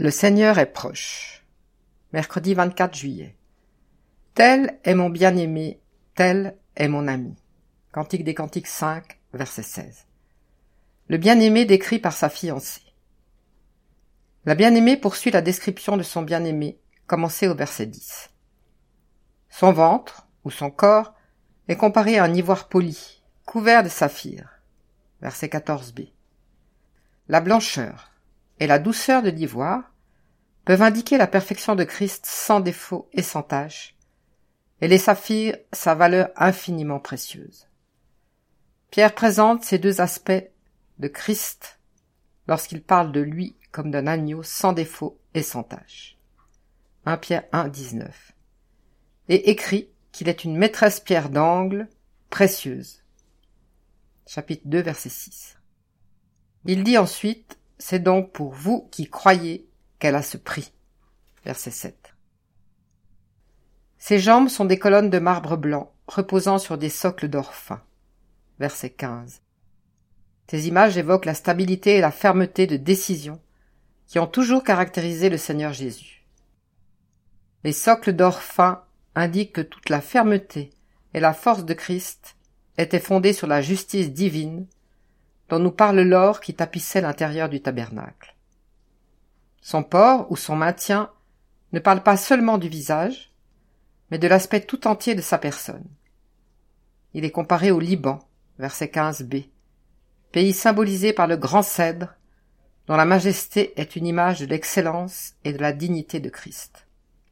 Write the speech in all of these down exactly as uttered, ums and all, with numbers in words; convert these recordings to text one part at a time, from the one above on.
Le Seigneur est proche. Mercredi vingt-quatre juillet. Tel est mon bien-aimé, tel est mon ami. Cantique des Cantiques cinq, verset seize. Le bien-aimé décrit par sa fiancée. La bien-aimée poursuit la description de son bien-aimé, commencée au verset dix. Son ventre, ou son corps, est comparé à un ivoire poli, couvert de saphir. Verset quatorze b. La blancheur et la douceur de l'ivoire peuvent indiquer la perfection de Christ sans défaut et sans tache, et les saphirs sa valeur infiniment précieuse. Pierre présente ces deux aspects de Christ lorsqu'il parle de lui comme d'un agneau sans défaut et sans tache. premier Pierre un, dix-neuf. Et écrit qu'il est une maîtresse pierre d'angle précieuse. Chapitre deux, verset six. Il dit ensuite, c'est donc pour vous qui croyez qu'elle a ce prix. Verset sept. Ses jambes sont des colonnes de marbre blanc, reposant sur des socles d'or fin. Verset quinze. Ces images évoquent la stabilité et la fermeté de décision qui ont toujours caractérisé le Seigneur Jésus. Les socles d'or fin indiquent que toute la fermeté et la force de Christ étaient fondées sur la justice divine dont nous parle l'or qui tapissait l'intérieur du tabernacle. Son port ou son maintien ne parle pas seulement du visage, mais de l'aspect tout entier de sa personne. Il est comparé au Liban, verset quinze b, pays symbolisé par le grand cèdre, dont la majesté est une image de l'excellence et de la dignité de Christ.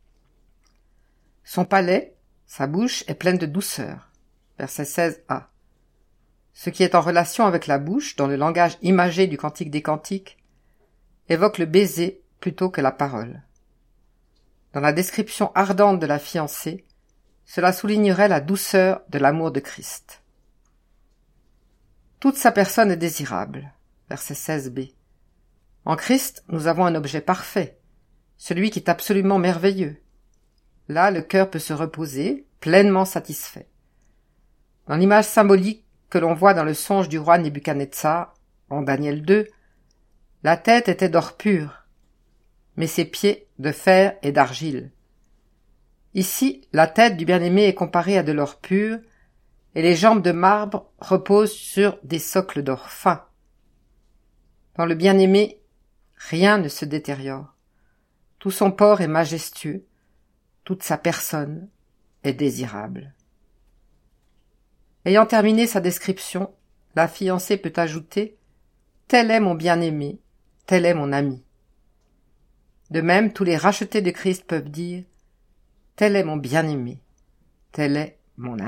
Son palais, sa bouche est pleine de douceur, verset seize a. Ce qui est en relation avec la bouche, dans le langage imagé du Cantique des Cantiques, évoque le baiser plutôt que la parole. Dans la description ardente de la fiancée, cela soulignerait la douceur de l'amour de Christ. Toute sa personne est désirable, verset seize b. En Christ, nous avons un objet parfait, celui qui est absolument merveilleux. Là, le cœur peut se reposer, pleinement satisfait. Dans l'image symbolique que l'on voit dans le songe du roi Nebuchadnezzar, en Daniel deux, la tête était d'or pur, mais ses pieds de fer et d'argile. Ici, la tête du bien-aimé est comparée à de l'or pur, et les jambes de marbre reposent sur des socles d'or fin. Dans le bien-aimé, rien ne se détériore. Tout son port est majestueux, toute sa personne est désirable. Ayant terminé sa description, la fiancée peut ajouter « Tel est mon bien-aimé, tel est mon ami ». De même, tous les rachetés de Christ peuvent dire « Tel est mon bien-aimé, tel est mon ami ».